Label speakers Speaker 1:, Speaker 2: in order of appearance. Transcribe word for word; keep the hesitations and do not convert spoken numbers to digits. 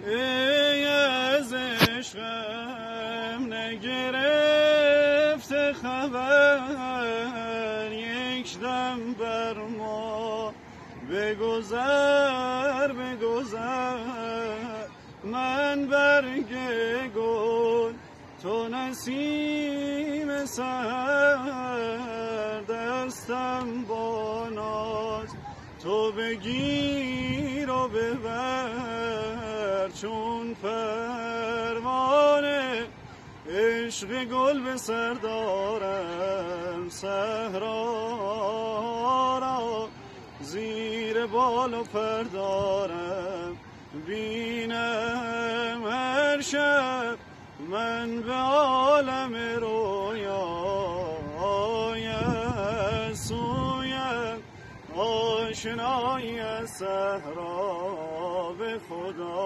Speaker 1: ای از عشقم نگرفته خبر، یک دم بر ما بگذر بگذر. من برگ گل تو نسیم سحر، دستم با ناز تو بگیر و ببر. چون پروانه عشق گل به سر دارم، صحرا را زیر بال و پر دارم. بینم هر شب من به عالم رویای، سویم آشنای صحرا به خدا.